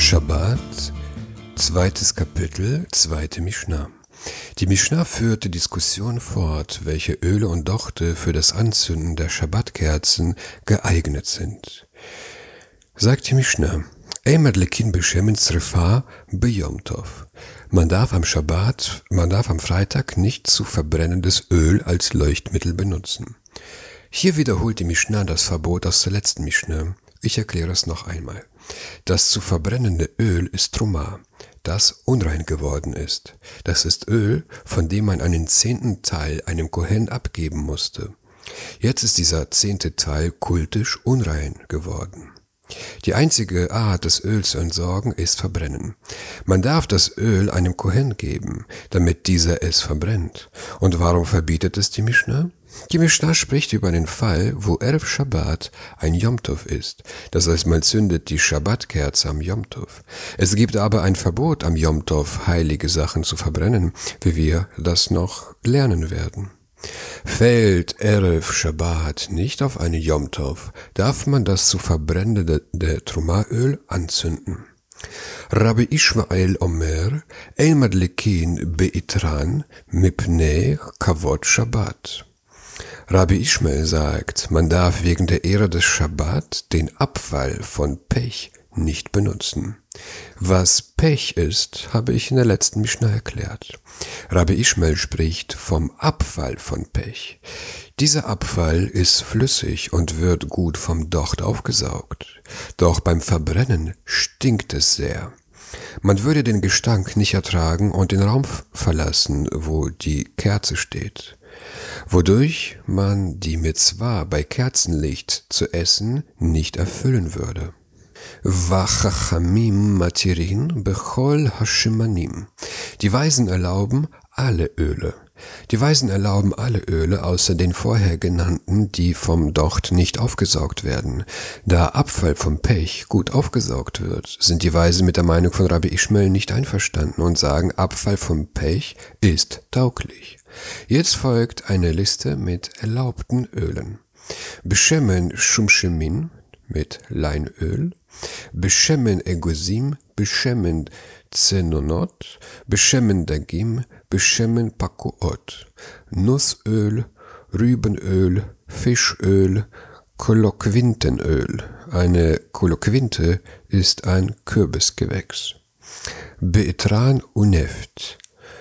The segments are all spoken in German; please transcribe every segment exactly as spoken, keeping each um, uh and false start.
Schabbat, zweites Kapitel, zweite Mishnah. Die Mishnah führt die Diskussion fort, welche Öle und Dochte für das Anzünden der Schabbatkerzen geeignet sind. Sagt die Mishnah: Madlekin beshemen zrifa beyom tov. Man darf am Schabbat, man darf am Freitag nicht zu verbrennendes Öl als Leuchtmittel benutzen. Hier wiederholt die Mishnah das Verbot aus der letzten Mishnah. Ich erkläre es noch einmal. Das zu verbrennende Öl ist Truma, das unrein geworden ist. Das ist Öl, von dem man einen zehnten Teil einem Kohen abgeben musste. Jetzt ist dieser zehnte Teil kultisch unrein geworden. Die einzige Art, das Öl zu entsorgen, ist Verbrennen. Man darf das Öl einem Kohen geben, damit dieser es verbrennt. Und warum verbietet es die Mishnah? Die Mishnah spricht über den Fall, wo Erev Shabbat ein Yom Tov ist. Das heißt, man zündet die Shabbatkerze am Yom Tov. Es gibt aber ein Verbot, am Yom Tov heilige Sachen zu verbrennen, wie wir das noch lernen werden. Fällt Erev Shabbat nicht auf eine Yom Tov, darf man das zu verbrennende Trumaöl anzünden. Rabbi Ishmael Omer, ein Madlekin beitran mipnei kavod Shabbat. Rabbi Ishmael sagt, man darf wegen der Ehre des Schabbat den Abfall von Pech nicht benutzen. Was Pech ist, habe ich in der letzten Mishnah erklärt. Rabbi Ishmael spricht vom Abfall von Pech. Dieser Abfall ist flüssig und wird gut vom Docht aufgesaugt. Doch beim Verbrennen stinkt es sehr. Man würde den Gestank nicht ertragen und den Raum verlassen, wo die Kerze steht, wodurch man die Mitzwa bei Kerzenlicht zu essen nicht erfüllen würde. Vachachamim matirin bechol hashimanim. Die Weisen erlauben alle Öle. Die Weisen erlauben alle Öle außer den vorher genannten, die vom Docht nicht aufgesaugt werden. Da Abfall vom Pech gut aufgesaugt wird, sind die Weisen mit der Meinung von Rabbi Ishmael nicht einverstanden und sagen, Abfall vom Pech ist tauglich. Jetzt folgt eine Liste mit erlaubten Ölen. Beshemen Shumshemin mit Leinöl, Beshemen Egosim, Beshemen Zenonot, Beshemen Dagim, Beshemen Pakuot, Nussöl, Rübenöl, Fischöl, Koloquintenöl. Eine Koloquinte ist ein Kürbisgewächs. Beitran Uneft,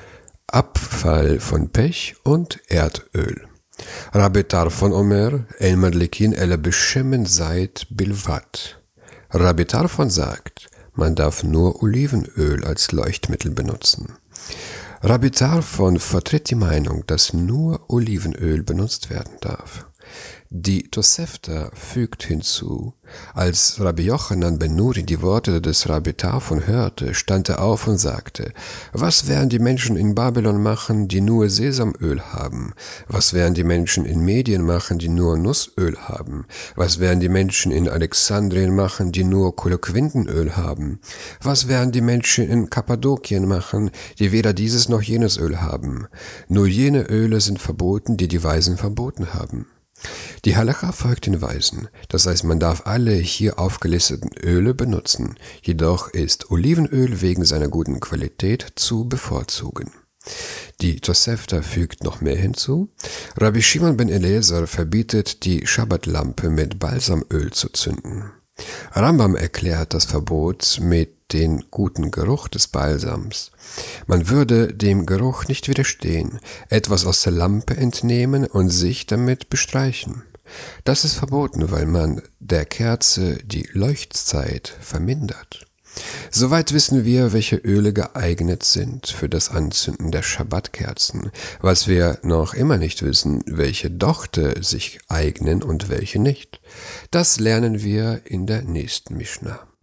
Abfall von Pech und Erdöl. Rabbi Tarfon Omer, El Madlekin ele Beshemen Seit Bilvat. Rabbi Tarfon sagt, man darf nur Olivenöl als Leuchtmittel benutzen. Rabbi Tarfon vertritt die Meinung, dass nur Olivenöl benutzt werden darf. Die Tosefta fügt hinzu, als Rabbi Yochanan ben Nuri die Worte des Rabbi Tarfon hörte, stand er auf und sagte, was werden die Menschen in Babylon machen, die nur Sesamöl haben? Was werden die Menschen in Medien machen, die nur Nussöl haben? Was werden die Menschen in Alexandrien machen, die nur Koloquintenöl haben? Was werden die Menschen in Kappadokien machen, die weder dieses noch jenes Öl haben? Nur jene Öle sind verboten, die die Weisen verboten haben. Die Halacha folgt den Weisen, das heißt, man darf alle hier aufgelisteten Öle benutzen, jedoch ist Olivenöl wegen seiner guten Qualität zu bevorzugen. Die Tosefta fügt noch mehr hinzu. Rabbi Shimon ben Eliezer verbietet, die Schabbatlampe mit Balsamöl zu zünden. Rambam erklärt das Verbot mit den guten Geruch des Balsams. Man würde dem Geruch nicht widerstehen, etwas aus der Lampe entnehmen und sich damit bestreichen. Das ist verboten, weil man der Kerze die Leuchtzeit vermindert. Soweit wissen wir, welche Öle geeignet sind für das Anzünden der Schabbatkerzen. Was wir noch immer nicht wissen, welche Dochte sich eignen und welche nicht. Das lernen wir in der nächsten Mishnah.